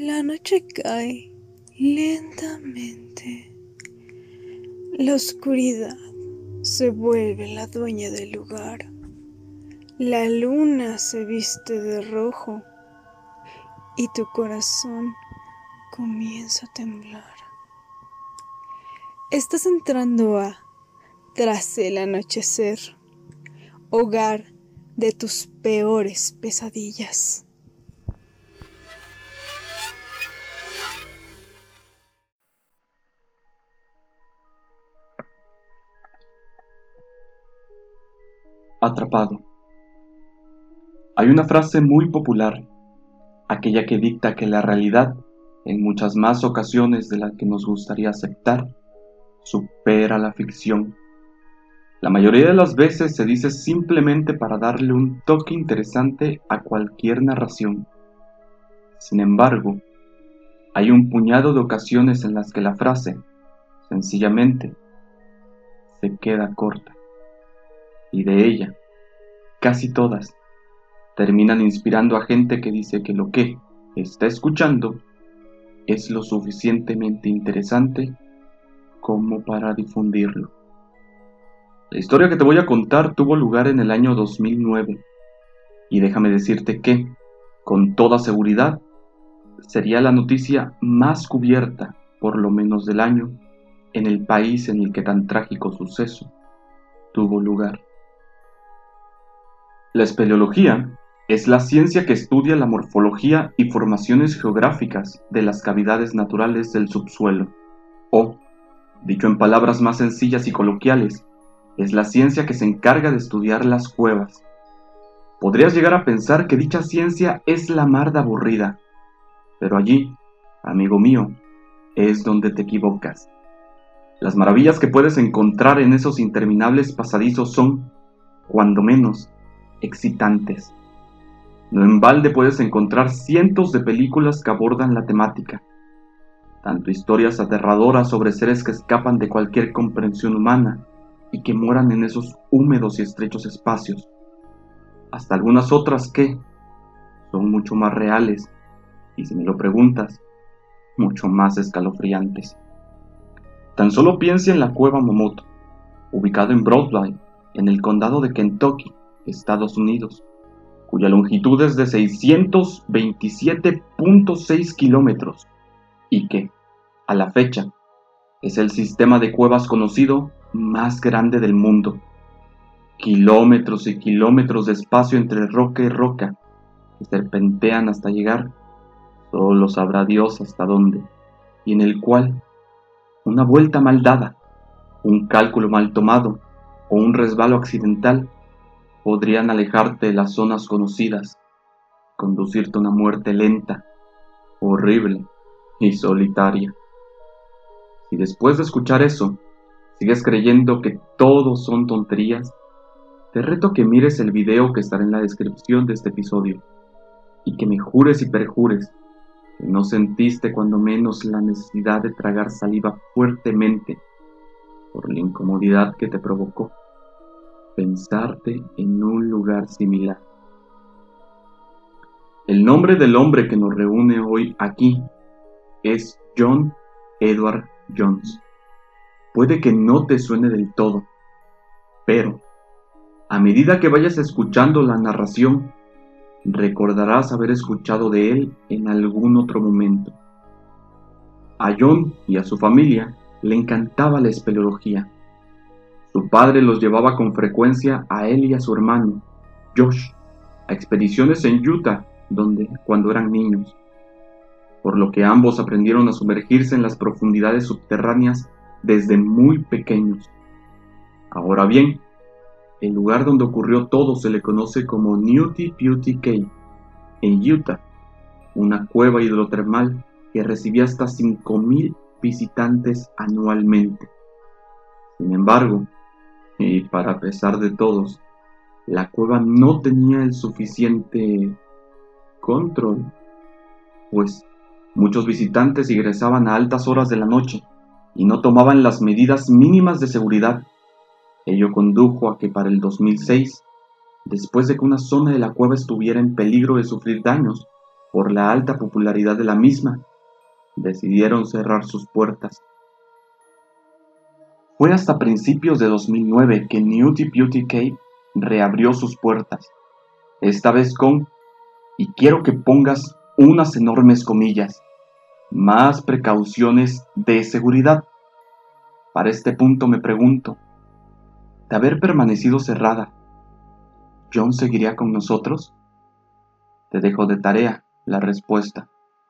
La noche cae lentamente. La oscuridad se vuelve la dueña del lugar. La luna se viste de rojo y tu corazón comienza a temblar. Estás entrando a Tras el Anochecer, hogar de tus peores pesadillas. Atrapado. Hay una frase muy popular, aquella que dicta que la realidad, en muchas más ocasiones de las que nos gustaría aceptar, supera la ficción. La mayoría de las veces se dice simplemente para darle un toque interesante a cualquier narración. Sin embargo, hay un puñado de ocasiones en las que la frase, sencillamente, se queda corta. Y de ella, casi todas, terminan inspirando a gente que dice que lo que está escuchando es lo suficientemente interesante como para difundirlo. La historia que te voy a contar tuvo lugar en el año 2009 y déjame decirte que, con toda seguridad, sería la noticia más cubierta, por lo menos del año, en el país en el que tan trágico suceso tuvo lugar. La espeleología es la ciencia que estudia la morfología y formaciones geográficas de las cavidades naturales del subsuelo, o, dicho en palabras más sencillas y coloquiales, es la ciencia que se encarga de estudiar las cuevas. Podrías llegar a pensar que dicha ciencia es la mar de aburrida, pero allí, amigo mío, es donde te equivocas. Las maravillas que puedes encontrar en esos interminables pasadizos son, cuando menos, excitantes. No en balde puedes encontrar cientos de películas que abordan la temática, tanto historias aterradoras sobre seres que escapan de cualquier comprensión humana y que moran en esos húmedos y estrechos espacios, hasta algunas otras que son mucho más reales y, si me lo preguntas, mucho más escalofriantes. Tan solo piensa en la cueva Momoto, ubicada en Broadway, en el condado de Kentucky, Estados Unidos, cuya longitud es de 627.6 kilómetros y que, a la fecha, es el sistema de cuevas conocido más grande del mundo. Kilómetros y kilómetros de espacio entre roca y roca que serpentean hasta llegar, solo sabrá Dios hasta dónde, y en el cual una vuelta mal dada, un cálculo mal tomado o un resbalo accidental podrían alejarte de las zonas conocidas, conducirte a una muerte lenta, horrible y solitaria. Si después de escuchar eso, sigues creyendo que todo son tonterías, te reto a que mires el video que estará en la descripción de este episodio y que me jures y perjures que no sentiste cuando menos la necesidad de tragar saliva fuertemente por la incomodidad que te provocó pensarte en un lugar similar. El nombre del hombre que nos reúne hoy aquí es John Edward Jones. Puede que no te suene del todo, pero a medida que vayas escuchando la narración, recordarás haber escuchado de él en algún otro momento. A John y a su familia le encantaba la espeleología. Su padre los llevaba con frecuencia a él y a su hermano, Josh, a expediciones en Utah, cuando eran niños, por lo que ambos aprendieron a sumergirse en las profundidades subterráneas desde muy pequeños. Ahora bien, el lugar donde ocurrió todo se le conoce como Nutty Putty Cave, en Utah, una cueva hidrotermal que recibía hasta 5,000 visitantes anualmente. Sin embargo, y para pesar de todos, la cueva no tenía el suficiente control, pues muchos visitantes ingresaban a altas horas de la noche y no tomaban las medidas mínimas de seguridad. Ello condujo a que para el 2006, después de que una zona de la cueva estuviera en peligro de sufrir daños, por la alta popularidad de la misma, decidieron cerrar sus puertas. Fue hasta principios de 2009 que Nutty Beauty Cave reabrió sus puertas, esta vez con, y quiero que pongas unas enormes comillas, más precauciones de seguridad. Para este punto me pregunto, de haber permanecido cerrada, ¿John seguiría con nosotros? Te dejo de tarea la respuesta.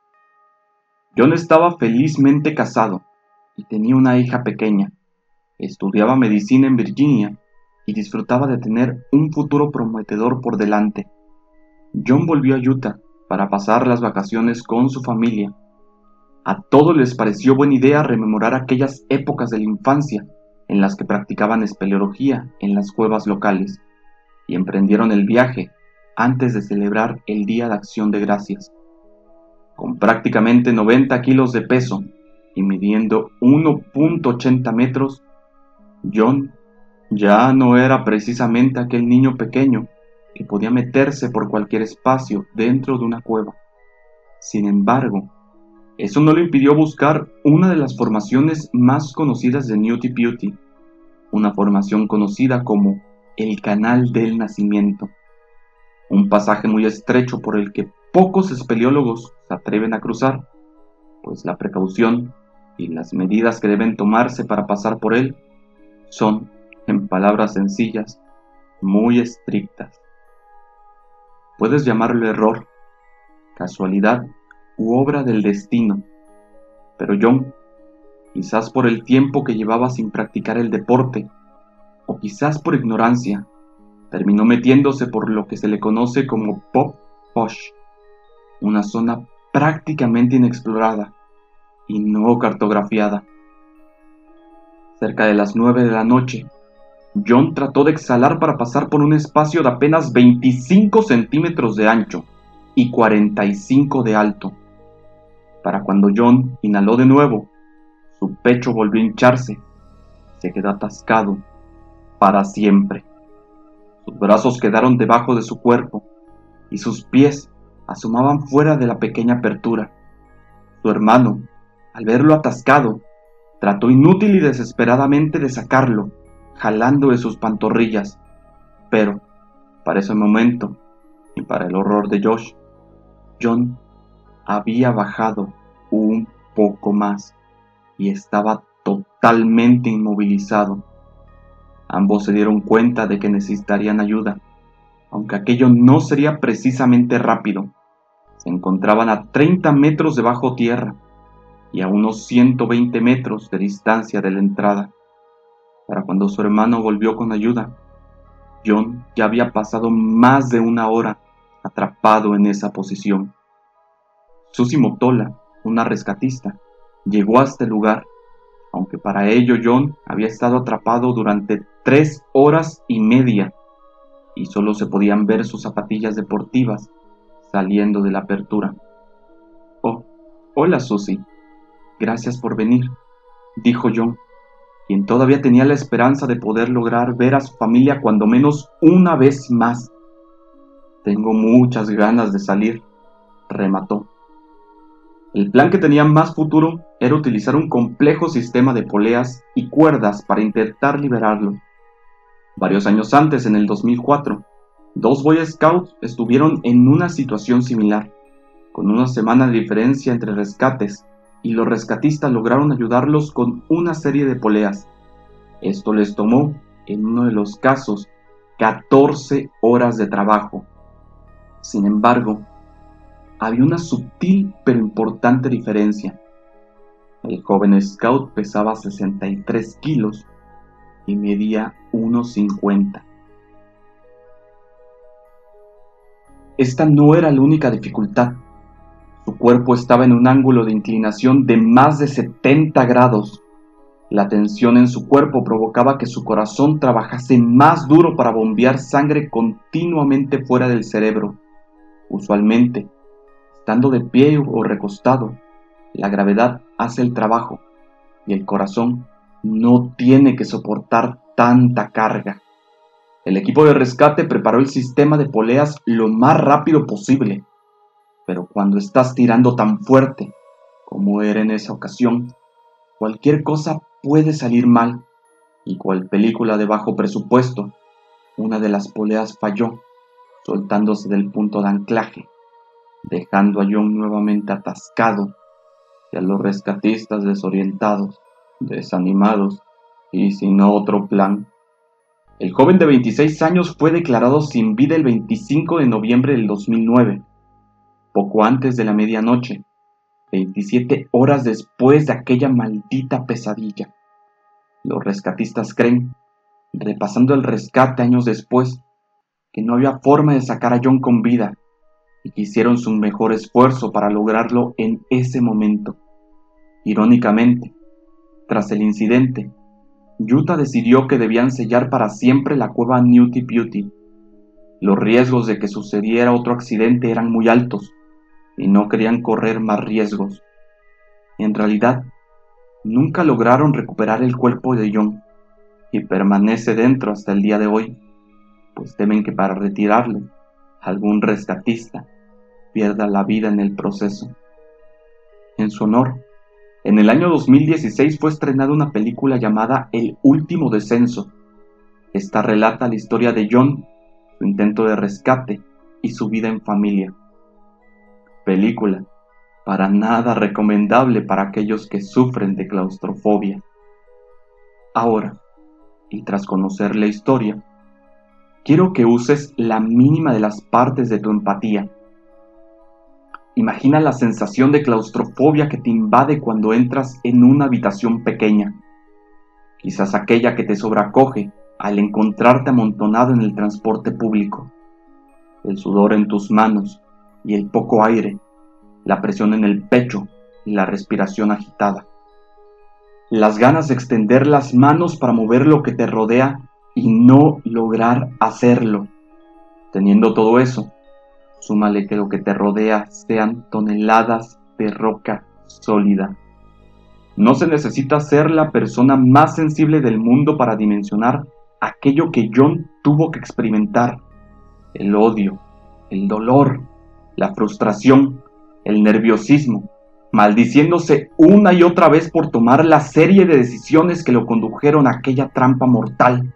John estaba felizmente casado y tenía una hija pequeña. Estudiaba medicina en Virginia y disfrutaba de tener un futuro prometedor por delante. John volvió a Utah para pasar las vacaciones con su familia. A todos les pareció buena idea rememorar aquellas épocas de la infancia en las que practicaban espeleología en las cuevas locales y emprendieron el viaje antes de celebrar el Día de Acción de Gracias. Con prácticamente 90 kilos de peso y midiendo 1.80 metros, John ya no era precisamente aquel niño pequeño que podía meterse por cualquier espacio dentro de una cueva. Sin embargo, eso no le impidió buscar una de las formaciones más conocidas de Nutty Beauty, una formación conocida como el Canal del Nacimiento, un pasaje muy estrecho por el que pocos espeleólogos se atreven a cruzar, pues la precaución y las medidas que deben tomarse para pasar por él son, en palabras sencillas, muy estrictas. Puedes llamarlo error, casualidad u obra del destino, pero John, quizás por el tiempo que llevaba sin practicar el deporte, o quizás por ignorancia, terminó metiéndose por lo que se le conoce como Pop Posh, una zona prácticamente inexplorada y no cartografiada. Cerca de las 9 de la noche, John trató de exhalar para pasar por un espacio de apenas 25 centímetros de ancho y 45 de alto. Para cuando John inhaló de nuevo, su pecho volvió a hincharse, se quedó atascado para siempre. Sus brazos quedaron debajo de su cuerpo y sus pies asomaban fuera de la pequeña apertura. Su hermano, al verlo atascado, trató inútil y desesperadamente de sacarlo, jalando de sus pantorrillas, pero, para ese momento, y para el horror de Josh, John había bajado un poco más y estaba totalmente inmovilizado. Ambos se dieron cuenta de que necesitarían ayuda, aunque aquello no sería precisamente rápido. Se encontraban a 30 metros debajo tierra y a unos 120 metros de distancia de la entrada. Para cuando su hermano volvió con ayuda, John ya había pasado más de una hora atrapado en esa posición. Susie Motola, una rescatista, llegó hasta el lugar, aunque para ello John había estado atrapado durante 3 horas y media y solo se podían ver sus zapatillas deportivas saliendo de la apertura. «Oh, hola Susie, gracias por venir», dijo John, quien todavía tenía la esperanza de poder lograr ver a su familia cuando menos una vez más. «Tengo muchas ganas de salir», remató. El plan que tenía más futuro era utilizar un complejo sistema de poleas y cuerdas para intentar liberarlo. Varios años antes, en el 2004, 2 Boy Scouts estuvieron en una situación similar, con una semana de diferencia entre rescates, y los rescatistas lograron ayudarlos con una serie de poleas. Esto les tomó, en uno de los casos, 14 horas de trabajo. Sin embargo, había una sutil pero importante diferencia. El joven scout pesaba 63 kilos y medía 1,50. Esta no era la única dificultad. Su cuerpo estaba en un ángulo de inclinación de más de 70 grados. La tensión en su cuerpo provocaba que su corazón trabajase más duro para bombear sangre continuamente fuera del cerebro. Usualmente, estando de pie o recostado, la gravedad hace el trabajo y el corazón no tiene que soportar tanta carga. El equipo de rescate preparó el sistema de poleas lo más rápido posible. pero cuando estás tirando tan fuerte como era en esa ocasión, cualquier cosa puede salir mal, y cual película de bajo presupuesto, una de las poleas falló, soltándose del punto de anclaje, dejando a John nuevamente atascado y a los rescatistas desorientados, desanimados y sin otro plan. El joven de 26 años fue declarado sin vida el 25 de noviembre del 2009, poco antes de la medianoche, 27 horas después de aquella maldita pesadilla. Los rescatistas creen, repasando el rescate años después, que no había forma de sacar a John con vida y que hicieron su mejor esfuerzo para lograrlo en ese momento. Irónicamente, tras el incidente, Utah decidió que debían sellar para siempre la cueva Newty Beauty. Los riesgos de que sucediera otro accidente eran muy altos y no querían correr más riesgos. En realidad, nunca lograron recuperar el cuerpo de John y permanece dentro hasta el día de hoy, pues temen que para retirarlo, algún rescatista pierda la vida en el proceso. En su honor, en el año 2016 fue estrenada una película llamada El Último Descenso. Esta relata la historia de John, su intento de rescate y su vida en familia. Película para nada recomendable para aquellos que sufren de claustrofobia. Ahora, y tras conocer la historia, quiero que uses la mínima de las partes de tu empatía. Imagina la sensación de claustrofobia que te invade cuando entras en una habitación pequeña, quizás aquella que te sobrecoge al encontrarte amontonado en el transporte público. El sudor en tus manos y el poco aire, la presión en el pecho y la respiración agitada. Las ganas de extender las manos para mover lo que te rodea y no lograr hacerlo. Teniendo todo eso, súmale que lo que te rodea sean toneladas de roca sólida. No se necesita ser la persona más sensible del mundo para dimensionar aquello que John tuvo que experimentar. El odio, el dolor, la frustración, el nerviosismo, maldiciéndose una y otra vez por tomar la serie de decisiones que lo condujeron a aquella trampa mortal.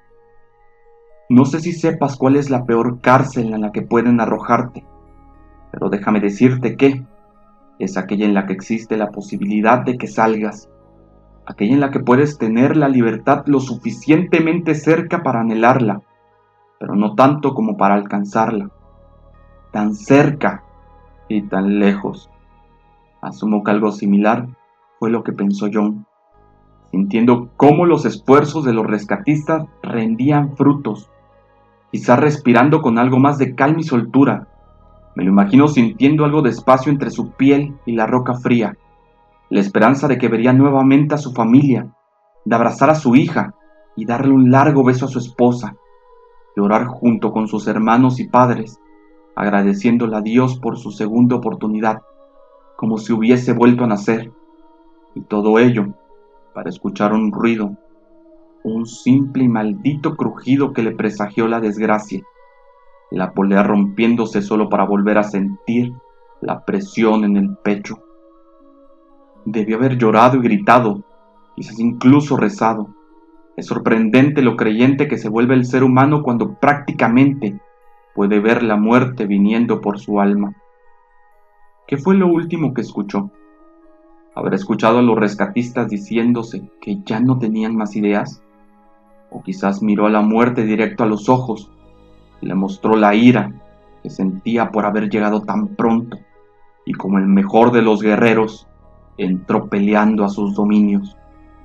No sé si sepas cuál es la peor cárcel en la que pueden arrojarte, pero déjame decirte que es aquella en la que existe la posibilidad de que salgas, aquella en la que puedes tener la libertad lo suficientemente cerca para anhelarla, pero no tanto como para alcanzarla, tan cerca y tan lejos. Asumo que algo similar fue lo que pensó John, sintiendo cómo los esfuerzos de los rescatistas rendían frutos, quizás respirando con algo más de calma y soltura. Me lo imagino sintiendo algo de espacio entre su piel y la roca fría, la esperanza de que vería nuevamente a su familia, de abrazar a su hija y darle un largo beso a su esposa, llorar junto con sus hermanos y padres, agradeciéndole a Dios por su segunda oportunidad, como si hubiese vuelto a nacer, y todo ello para escuchar un ruido, un simple y maldito crujido que le presagió la desgracia, la polea rompiéndose solo para volver a sentir la presión en el pecho. Debió haber llorado y gritado, quizás incluso rezado. Es sorprendente lo creyente que se vuelve el ser humano cuando prácticamente puede ver la muerte viniendo por su alma. ¿Qué fue lo último que escuchó? ¿Habrá escuchado a los rescatistas diciéndose que ya no tenían más ideas? O quizás miró a la muerte directo a los ojos y le mostró la ira que sentía por haber llegado tan pronto y como el mejor de los guerreros entró peleando a sus dominios.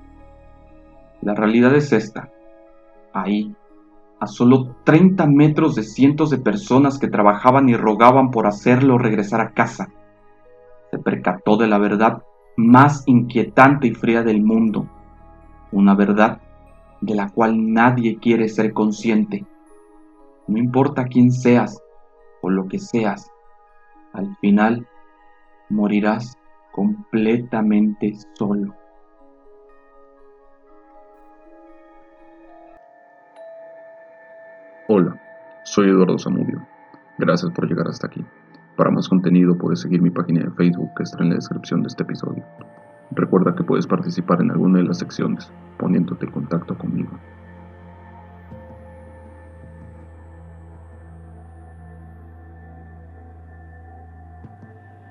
La realidad es esta. Ahí, a solo 30 metros de cientos de personas que trabajaban y rogaban por hacerlo regresar a casa, se percató de la verdad más inquietante y fría del mundo, una verdad de la cual nadie quiere ser consciente. No importa quién seas o lo que seas, al final morirás completamente solo. Hola, soy Eduardo Zamudio. Gracias por llegar hasta aquí. Para más contenido puedes seguir mi página de Facebook que está en la descripción de este episodio. Recuerda que puedes participar en alguna de las secciones poniéndote en contacto conmigo.